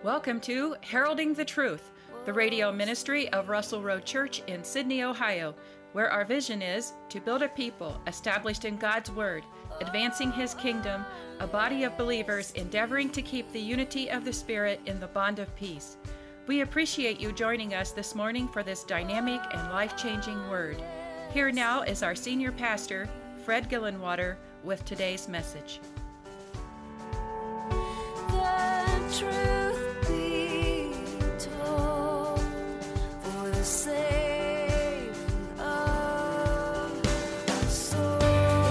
Welcome to Heralding the Truth, the radio ministry of Russell Road Church in Sydney, Ohio, where our vision is to build a people established in God's Word, advancing His kingdom, a body of believers endeavoring to keep the unity of the Spirit in the bond of peace. We appreciate you joining us this morning for this dynamic and life-changing word. Here now is our senior pastor, Fred Gillenwater, with today's message. The truth be told, for the saving of souls.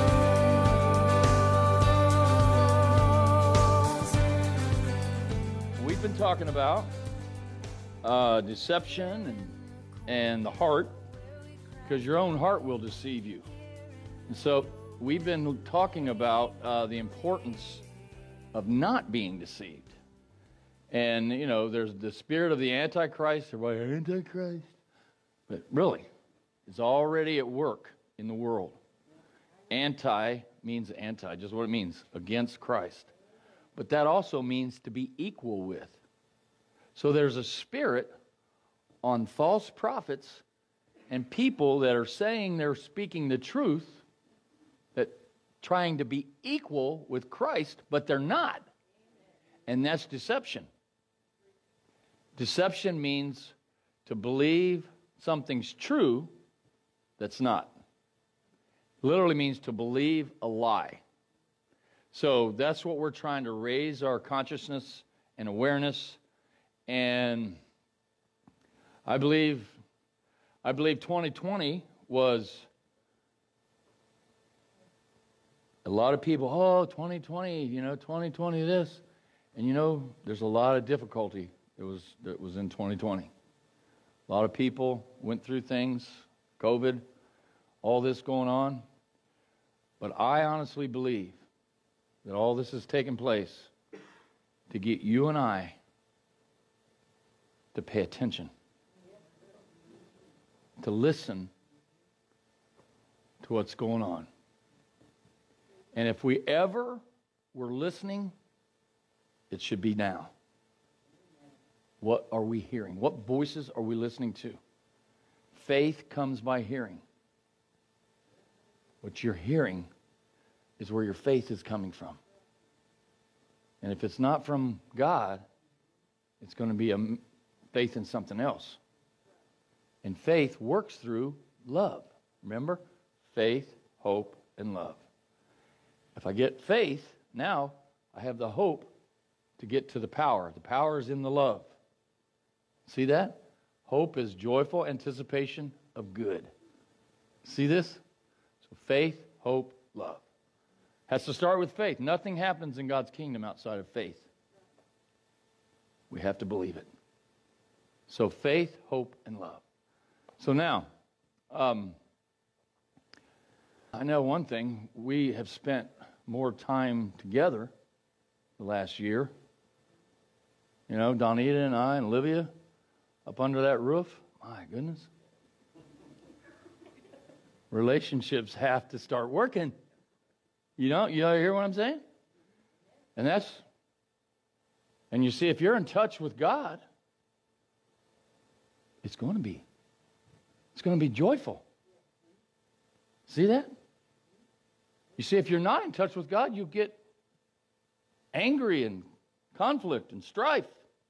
We've been talking about deception and the heart, because your own heart will deceive you. And so we've been talking about the importance of not being deceived. And, you know, there's the spirit of the Antichrist. Everybody, Antichrist. But really, it's already at work in the world. Anti means anti, just what it means, against Christ. But that also means to be equal with. So there's a spirit on false prophets and people that are saying they're speaking the truth, that trying to be equal with Christ, but they're not. And that's deception. Deception means to believe something's true that's not. Literally means to believe a lie. So that's what we're trying to raise our consciousness and awareness. And I believe 2020 was a lot of people, 2020, 2020 this. And there's a lot of difficulty that was in 2020. A lot of people went through things, COVID, all this going on. But I honestly believe that all this has taken place to get you and I to pay attention, to listen to what's going on. And if we ever were listening, it should be now. What are we hearing? What voices are we listening to? Faith comes by hearing. What you're hearing is where your faith is coming from. And if it's not from God, it's going to be a faith in something else. And faith works through love. Remember? Faith, hope, and love. If I get faith, now I have the hope to get to the power. The power is in the love. See that? Hope is joyful anticipation of good. See this? So faith, hope, love. Has to start with faith. Nothing happens in God's kingdom outside of faith. We have to believe it. So faith, hope, and love. So now, I know one thing. We have spent more time together the last year. Donita and I and Olivia up under that roof. My goodness. Relationships have to start working. You hear what I'm saying? And you see, if you're in touch with God, it's going to be joyful. See that? You see, if you're not in touch with God, you get angry and conflict and strife.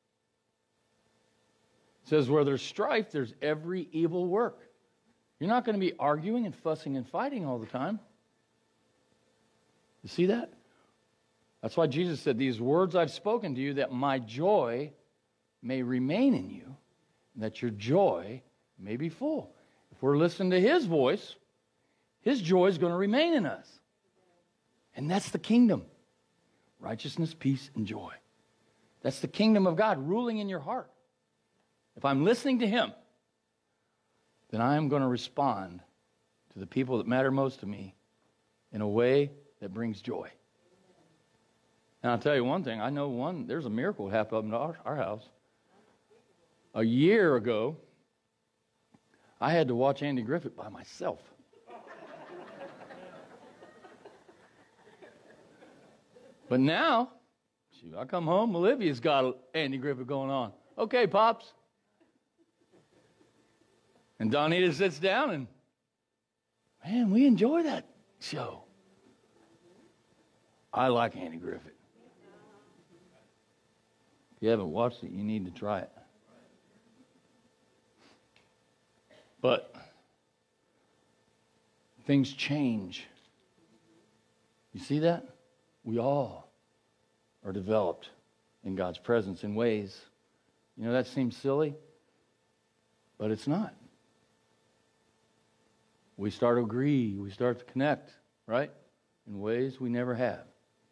It says where there's strife, there's every evil work. You're not going to be arguing and fussing and fighting all the time. You see that? That's why Jesus said, these words I've spoken to you, that my joy may remain in you, and that your joy may be full. If we're listening to His voice, His joy is going to remain in us. And that's the kingdom. Righteousness, peace, and joy. That's the kingdom of God ruling in your heart. If I'm listening to Him, then I am going to respond to the people that matter most to me in a way that brings joy. And I'll tell you one thing. I know there's a miracle that happened up in our house. A year ago, I had to watch Andy Griffith by myself. But now, Shoot, I come home, Olivia's got Andy Griffith going on. Okay, Pops. And Donita sits down and, man, we enjoy that show. I like Andy Griffith. If you haven't watched it, you need to try it. But things change. You see that? We all are developed in God's presence in ways, you know, that seems silly, but it's not. We start to agree, we start to connect, right? In ways we never have.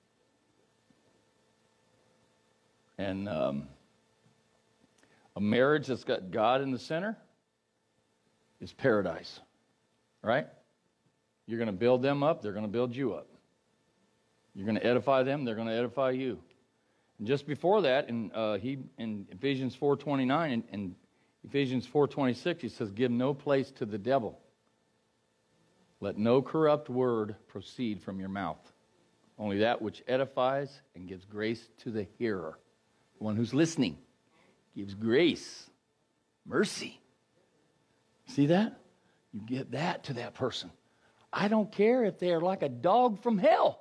And a marriage that's got God in the center is paradise, right? You're going to build them up, they're going to build you up. You're going to edify them, they're going to edify you. And just before that, in Ephesians 4:29 and Ephesians 4:26, he says, give no place to the devil. Let no corrupt word proceed from your mouth. Only that which edifies and gives grace to the hearer. The one who's listening gives grace, mercy. See that? You give that to that person. I don't care if they're like a dog from hell.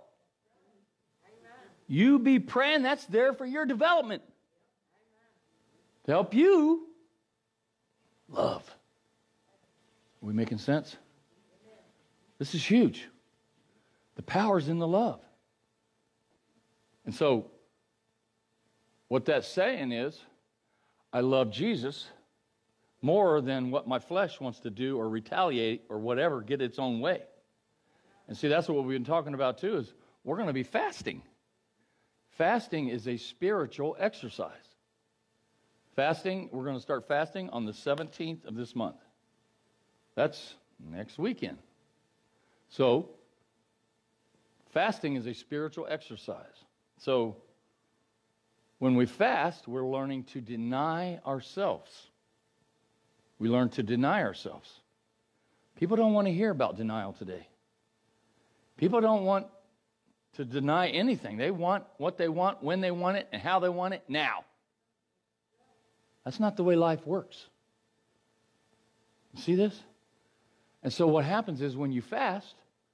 You be praying, that's there for your development. To help you love. Are we making sense? This is huge. The power's in the love. And so, what that's saying is, I love Jesus more than what my flesh wants to do or retaliate or whatever, get its own way. And see, that's what we've been talking about too, is we're going to be fasting. Fasting is a spiritual exercise. Fasting, we're going to start fasting on the 17th of this month. That's next weekend. So, fasting is a spiritual exercise. So, when we fast, we're learning to deny ourselves. We learn to deny ourselves. People don't want to hear about denial today. People don't want to deny anything. They want what they want, when they want it, and how they want it now. That's not the way life works. You see this? And so what happens is when you fast,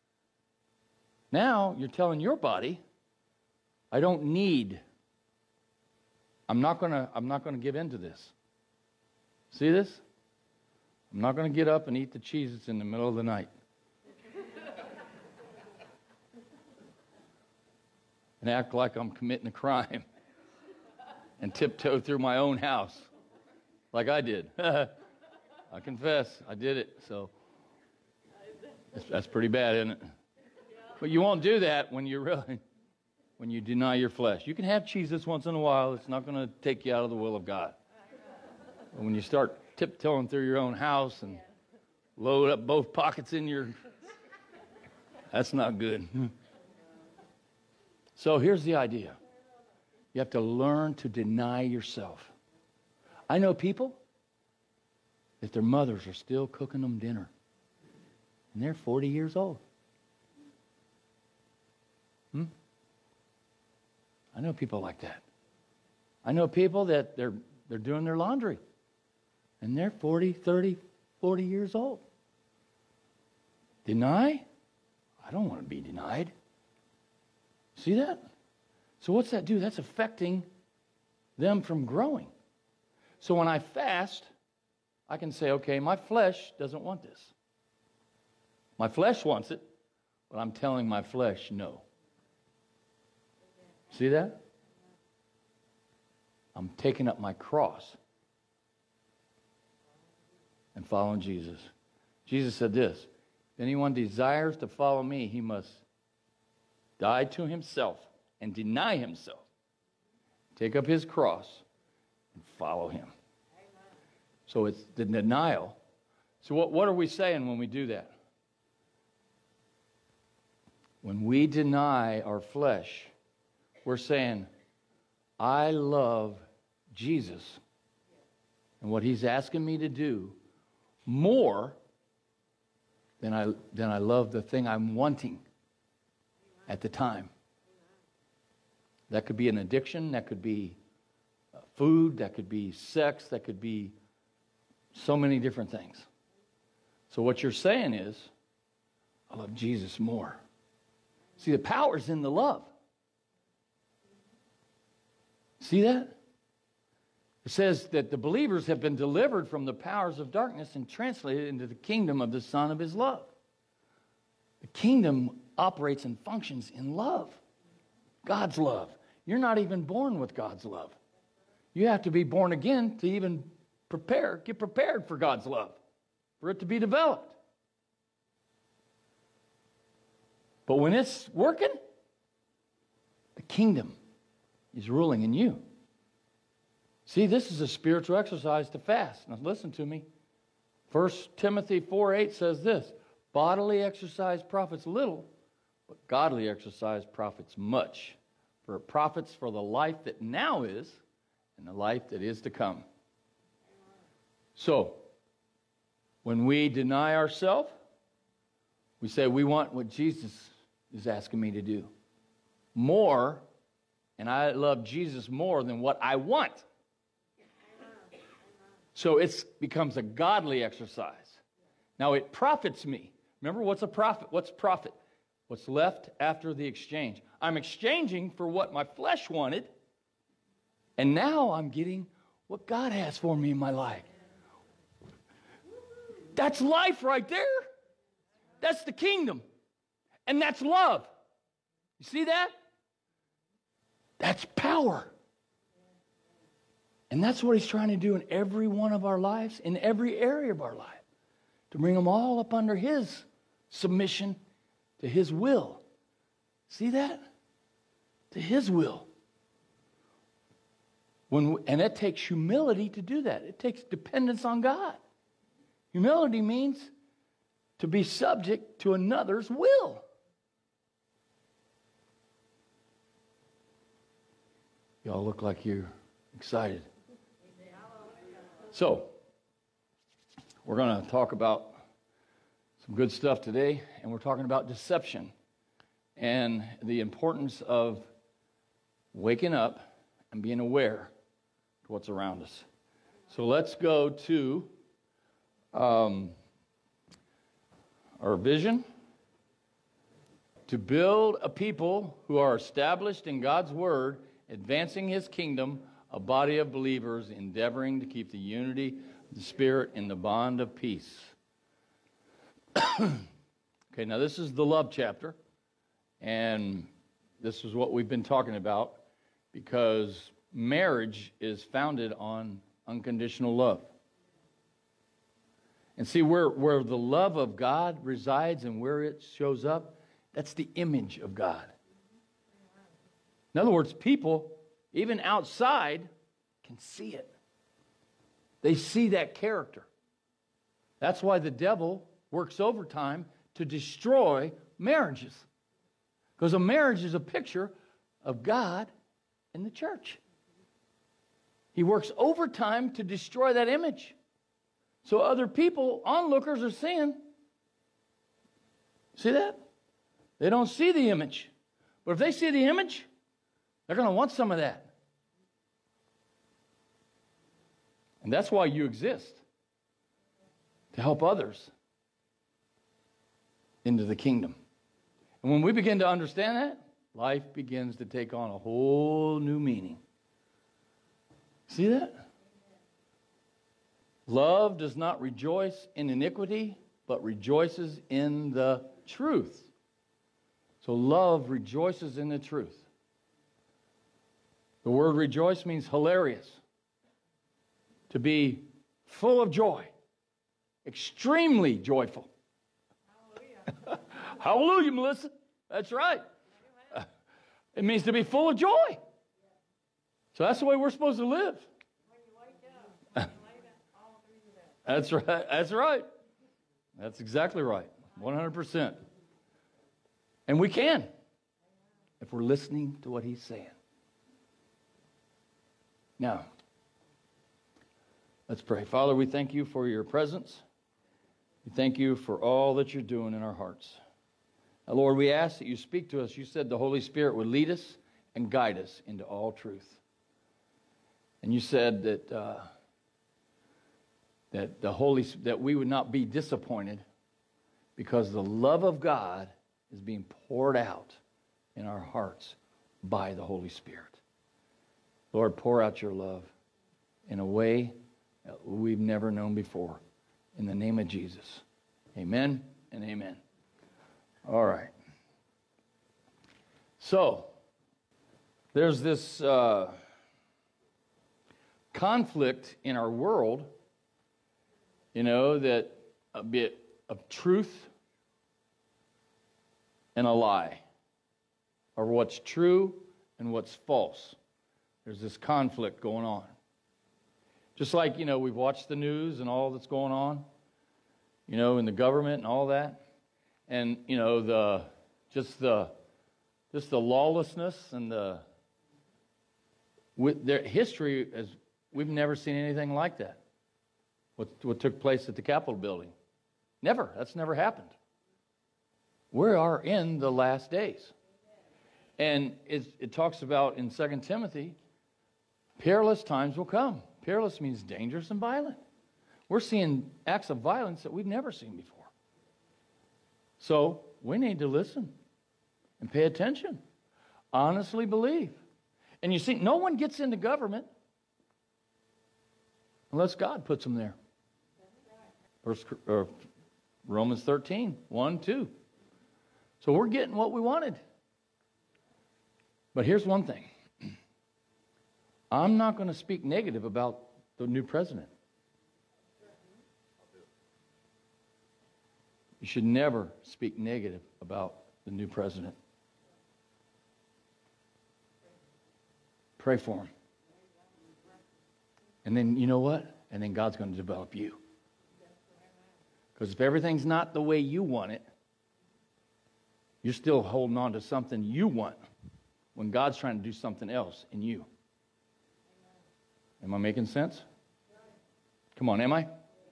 now you're telling your body, I don't need, I'm not gonna give in to this. See this? I'm not going to get up and eat the Cheez-Its in the middle of the night. And act like I'm committing a crime and tiptoe through my own house like I did. I confess, I did it. So that's pretty bad, isn't it? But you won't do that when you deny your flesh. You can have Cheez-Its once in a while. It's not going to take you out of the will of God. But when you start tiptoeing through your own house and load up both pockets in your... That's not good. So here's the idea. You have to learn to deny yourself. I know people that their mothers are still cooking them dinner. And they're 40 years old. I know people like that. I know people that they're doing their laundry. And they're 40, 30, 40 years old. Deny? I don't want to be denied. See that? So what's that do? That's affecting them from growing. So when I fast, I can say, okay, my flesh doesn't want this. My flesh wants it, but I'm telling my flesh no. See that? I'm taking up my cross and following Jesus. Jesus said this, if anyone desires to follow me, he must die to himself and deny himself, take up his cross, and follow him. Amen. So it's the denial. So what are we saying when we do that? When we deny our flesh, we're saying, I love Jesus and what he's asking me to do more than I love the thing I'm wanting at the time. That could be an addiction. That could be food. That could be sex. That could be so many different things. So what you're saying is, I love Jesus more. See, the power's in the love. See that? It says that the believers have been delivered from the powers of darkness and translated into the kingdom of the Son of his love. The kingdom operates and functions in love. God's love. You're not even born with God's love. You have to be born again to even get prepared for God's love, for it to be developed. But when it's working, the kingdom is ruling in you. See, this is a spiritual exercise to fast. Now listen to me. 1 Timothy 4:8 says this, bodily exercise profits little, but godly exercise profits much. For it profits for the life that now is and the life that is to come. So, when we deny ourselves, we say we want what Jesus is asking me to do. More, and I love Jesus more than what I want. So it becomes a godly exercise. Now it profits me. Remember, what's a profit? What's profit? What's left after the exchange? I'm exchanging for what my flesh wanted, and now I'm getting what God has for me in my life. That's life right there. That's the kingdom. And that's love. You see that? That's power. And that's what he's trying to do in every one of our lives, in every area of our life, to bring them all up under his submission to his will. See that? To his will. And it takes humility to do that. It takes dependence on God. Humility means to be subject to another's will. Y'all look like you're excited. So, we're going to talk about some good stuff today, and we're talking about deception and the importance of waking up and being aware of what's around us. So let's go to our vision: to build a people who are established in God's word, advancing his kingdom, a body of believers endeavoring to keep the unity of the Spirit in the bond of peace. Okay, now this is the love chapter, and this is what we've been talking about, because marriage is founded on unconditional love. And see, where the love of God resides and where it shows up, that's the image of God. In other words, people, even outside, can see it. They see that character. That's why the devil works overtime to destroy marriages. Because a marriage is a picture of God and the church. He works overtime to destroy that image. So other people, onlookers, are seeing. See that? They don't see the image. But if they see the image, they're going to want some of that. And that's why you exist. To help others into the kingdom. And when we begin to understand that, life begins to take on a whole new meaning. See that? Love does not rejoice in iniquity, but rejoices in the truth. So love rejoices in the truth. The word rejoice means hilarious. To be full of joy. Extremely joyful. Hallelujah. Hallelujah, Melissa. That's right. It means to be full of joy. So that's the way we're supposed to live. That's right. That's right. That's exactly right. 100%. And we can, if we're listening to what he's saying. Now, let's pray. Father, we thank you for your presence. We thank you for all that you're doing in our hearts. Now, Lord, we ask that you speak to us. You said the Holy Spirit would lead us and guide us into all truth. And you said that that we would not be disappointed because the love of God is being poured out in our hearts by the Holy Spirit. Lord, pour out your love in a way that we've never known before. In the name of Jesus. Amen and amen. All right. So, there's this conflict in our world, that a bit of truth and a lie, or what's true and what's false. There's this conflict going on. Just like, we've watched the news and all that's going on, in the government and all that. And, just the lawlessness and their history, we've never seen anything like that. What took place at the Capitol building. Never. That's never happened. We are in the last days. And it talks about in 2 Timothy, perilous times will come. Perilous means dangerous and violent. We're seeing acts of violence that we've never seen before. So we need to listen and pay attention. Honestly believe. And you see, no one gets into government unless God puts them there. Romans 13, 1, 2. So we're getting what we wanted. But here's one thing. I'm not going to speak negative about the new president. You should never speak negative about the new president. Pray for him. And then, you know what? And then God's going to develop you. Because if everything's not the way you want it, you're still holding on to something you want when God's trying to do something else in you. Am I making sense? Come on, am I?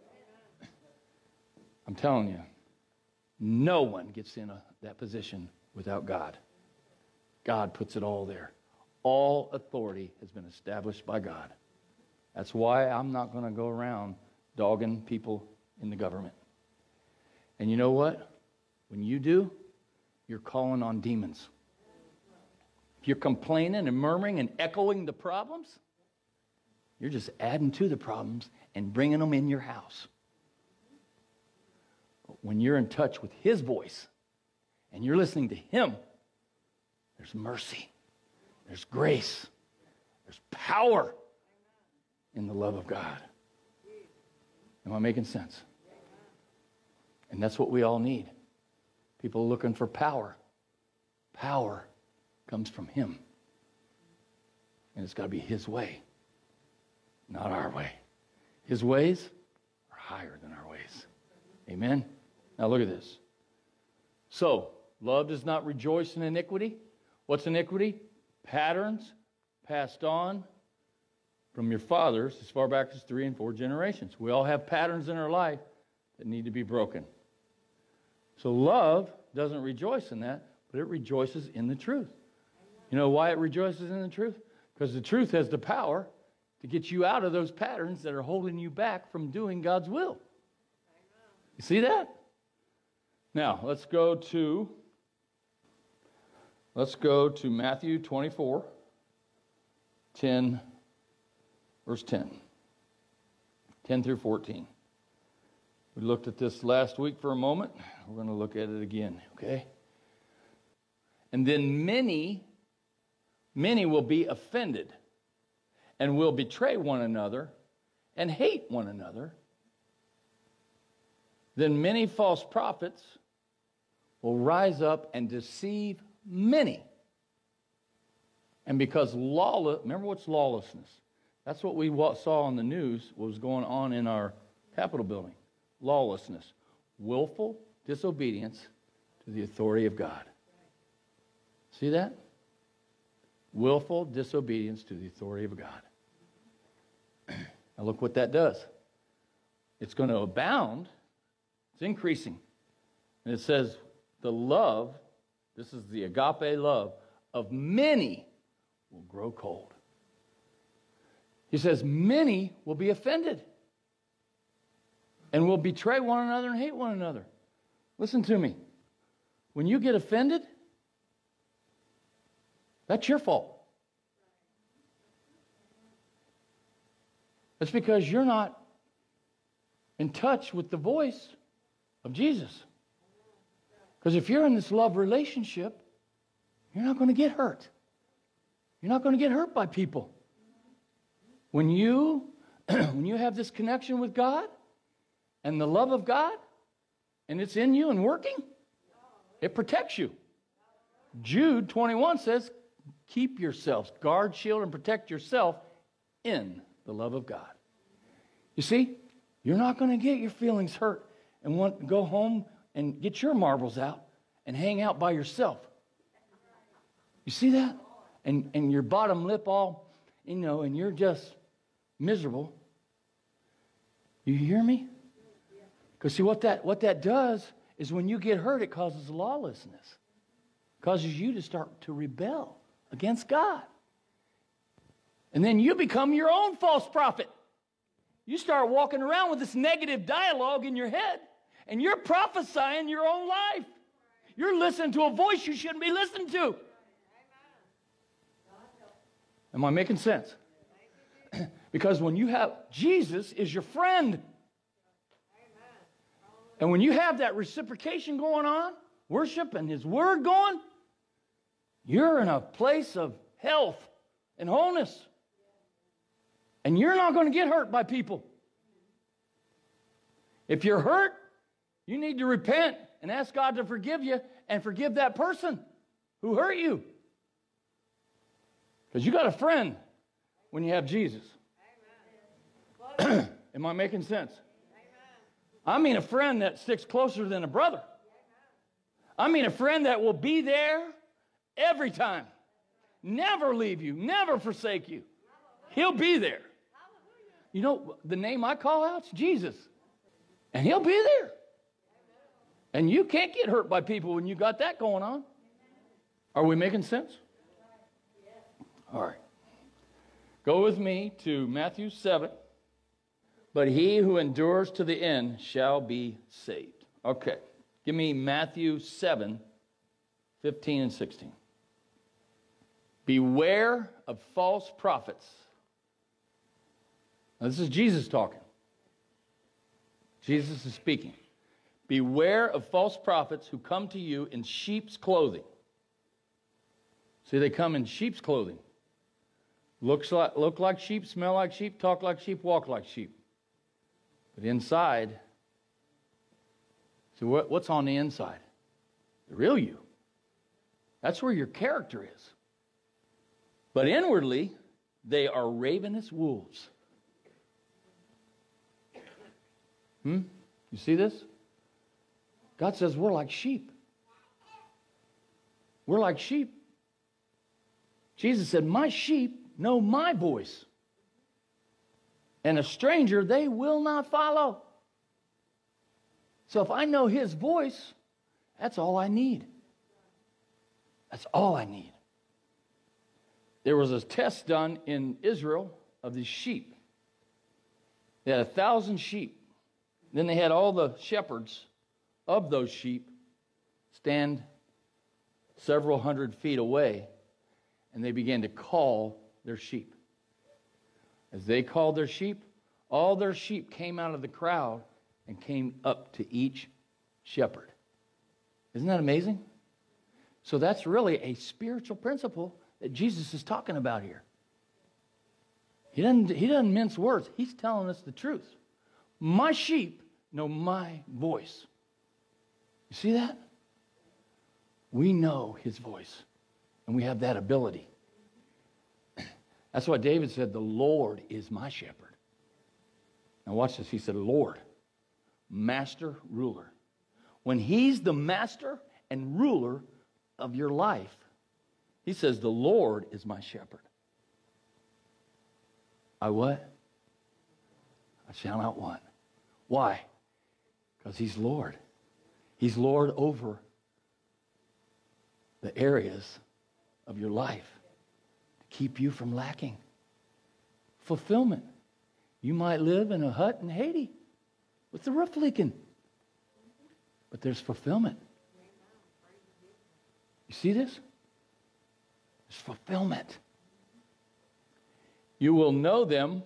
I'm telling you, no one gets in that position without God. God puts it all there. All authority has been established by God. That's why I'm not going to go around dogging people in the government. And you know what? When you do, you're calling on demons. If you're complaining and murmuring and echoing the problems, you're just adding to the problems and bringing them in your house. But when you're in touch with His voice and you're listening to Him, there's mercy, there's grace, there's power in the love of God. Am I making sense? And that's what we all need. People looking for power. Power comes from Him. And it's got to be His way, not our way. His ways are higher than our ways. Amen? Now look at this. So, love does not rejoice in iniquity. What's iniquity? Patterns passed on from your fathers as far back as 3 and 4 generations. We all have patterns in our life that need to be broken. So love doesn't rejoice in that, but it rejoices in the truth. You know why it rejoices in the truth? Because the truth has the power to get you out of those patterns that are holding you back from doing God's will. You see that? Now, let's go to Matthew 24, 10, verse 10. 10 through 14. We looked at this last week for a moment. We're going to look at it again, okay? And then many will be offended and will betray one another and hate one another. Then many false prophets will rise up and deceive many. And because remember what's lawlessness? That's what we saw on the news, what was going on in our Capitol building. Lawlessness. Willful disobedience to the authority of God. See that? Willful disobedience to the authority of God. Now look what that does. It's going to abound. It's increasing. And it says the love, this is the agape love, of many will grow cold. He says, many will be offended and will betray one another and hate one another. Listen to me. When you get offended, that's your fault. It's because you're not in touch with the voice of Jesus. Because if you're in this love relationship, you're not going to get hurt. You're not going to get hurt by people. When you have this connection with God and the love of God, and it's in you and working, it protects you. Jude 21 says, keep yourselves, guard, shield, and protect yourself in the love of God. You see, you're not going to get your feelings hurt and want to go home and get your marbles out and hang out by yourself. You see that? And your bottom lip all, and you're just miserable. You hear me? Because see, what that does is when you get hurt, it causes lawlessness. It causes you to start to rebel against God. And then you become your own false prophet. You start walking around with this negative dialogue in your head, and you're prophesying your own life. You're listening to a voice you shouldn't be listening to. Am I making sense? Because when you have Jesus is your friend. And when you have that reciprocation going on, worship and His Word going, you're in a place of health and wholeness. And you're not going to get hurt by people. If you're hurt, you need to repent and ask God to forgive you and forgive that person who hurt you. Because you got a friend when you have Jesus. Am I making sense? I mean a friend that sticks closer than a brother. I mean a friend that will be there every time. Never leave you, never forsake you. He'll be there. You know, the name I call out's Jesus. And He'll be there. And you can't get hurt by people when you got that going on. Are we making sense? All right. Go with me to Matthew 7. But he who endures to the end shall be saved. Okay. Give me Matthew 7, 15 and 16. Beware of false prophets. Now, this is Jesus talking. Jesus is speaking. Beware of false prophets who come to you in sheep's clothing. See, they come in sheep's clothing. Look like sheep, smell like sheep, talk like sheep, walk like sheep. But inside, see what's on the inside? The real you. That's where your character is. But inwardly, they are ravenous wolves. You see this? God says we're like sheep. We're like sheep. Jesus said, my sheep know my voice. And a stranger they will not follow. So if I know His voice, that's all I need. That's all I need. There was a test done in Israel of these sheep. They had 1,000 sheep. Then they had all the shepherds of those sheep stand several hundred feet away, and they began to call their sheep. As they called their sheep, all their sheep came out of the crowd and came up to each shepherd. Isn't that amazing? So that's really a spiritual principle that Jesus is talking about here. He doesn't mince words. He's telling us the truth. My sheep know my voice. You see that? We know His voice, and we have that ability. That's why David said, the Lord is my shepherd. Now watch this. He said, Lord, master, ruler. When He's the master and ruler of your life, He says, the Lord is my shepherd. I what? I shall not want. Why? Because He's Lord. He's Lord over the areas of your life to keep you from lacking. Fulfillment. You might live in a hut in Haiti with the roof leaking, but there's fulfillment. You see this? There's fulfillment. You will know them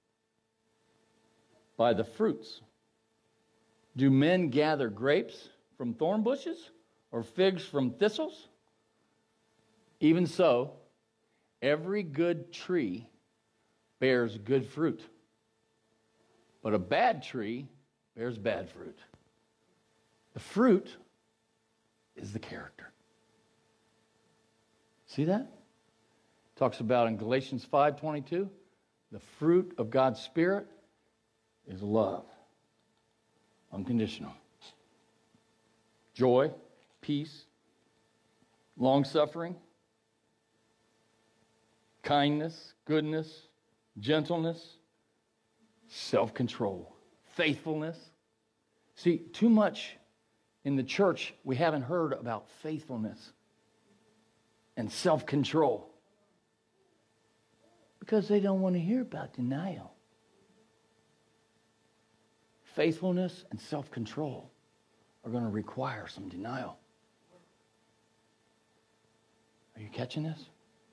by the fruits. Do men gather grapes from thorn bushes or figs from thistles? Even so, every good tree bears good fruit, but a bad tree bears bad fruit. The fruit is the character. See that? Talks about in Galatians 5:22, the fruit of God's Spirit is love, unconditional. Joy, peace, long-suffering, kindness, goodness, gentleness, self-control, faithfulness. See, too much in the church, we haven't heard about faithfulness and self-control because they don't want to hear about denial. Faithfulness and self-control are going to require some denial. Are you catching this?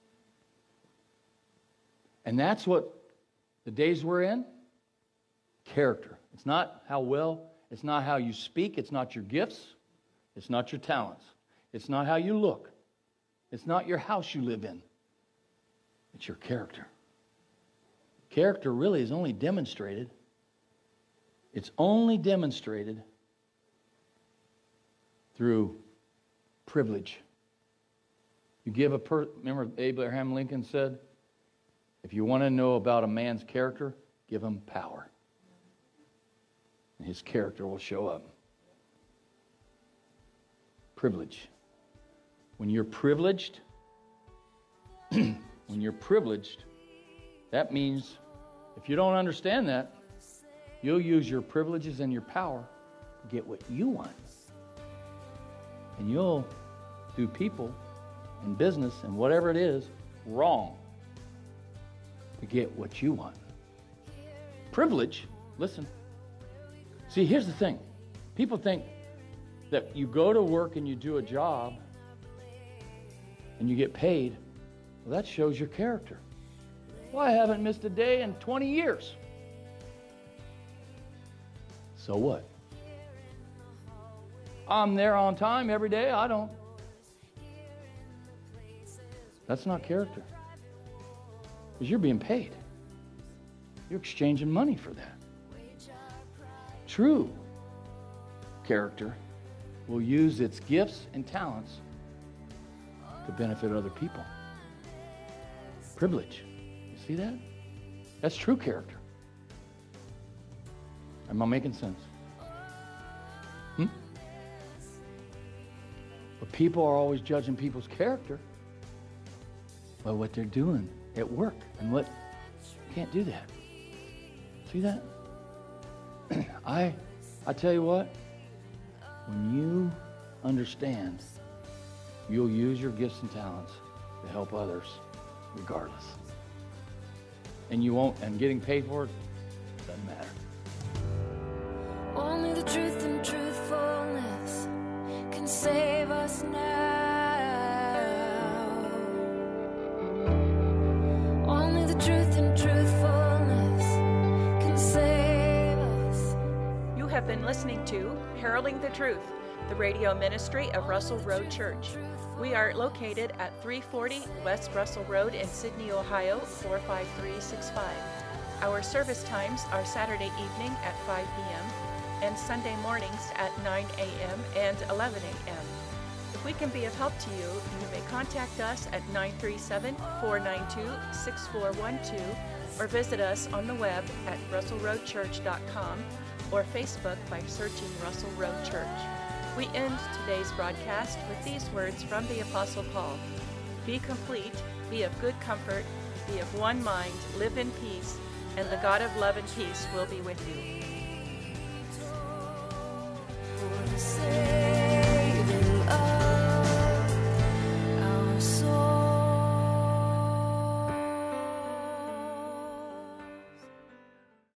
And that's what the days we're in, character. It's not how well, it's not how you speak, it's not your gifts, it's not your talents, it's not how you look, it's not your house you live in, it's your character. Character really is only demonstrated, it's only demonstrated through privilege. You give remember Abraham Lincoln said, if you want to know about a man's character, give him power. And his character will show up. Privilege. When you're privileged, that means if you don't understand that, you'll use your privileges and your power to get what you want. And you'll do people and business and whatever it is wrong to get what you want. Privilege, listen. See, here's the thing. People think that you go to work and you do a job and you get paid. Well, that shows your character. Well, I haven't missed a day in 20 years. So what? I'm there on time every day. I don't. That's not character. Because you're being paid. You're exchanging money for that. True character will use its gifts and talents to benefit other people. Privilege. You see that? That's true character. Am I making sense? But people are always judging people's character by what they're doing at work and what you can't do that. See that? I tell you what, when you understand, you'll use your gifts and talents to help others regardless. And you won't, and getting paid for it doesn't matter. Only the truth and truthfulness can save us now. Only the truth and truthfulness can save us. You have been listening to Heralding the Truth, the radio ministry of Russell Road Church. We are located at 340 West Russell Road in Sydney, Ohio, 45365. Our service times are Saturday evening at 5 p.m. and Sunday mornings at 9 a.m. and 11 a.m. If we can be of help to you, you may contact us at 937-492-6412 or visit us on the web at russellroadchurch.com or Facebook by searching Russell Road Church. We end today's broadcast with these words from the Apostle Paul. Be complete, be of good comfort, be of one mind, live in peace, and the God of love and peace will be with you. For the sake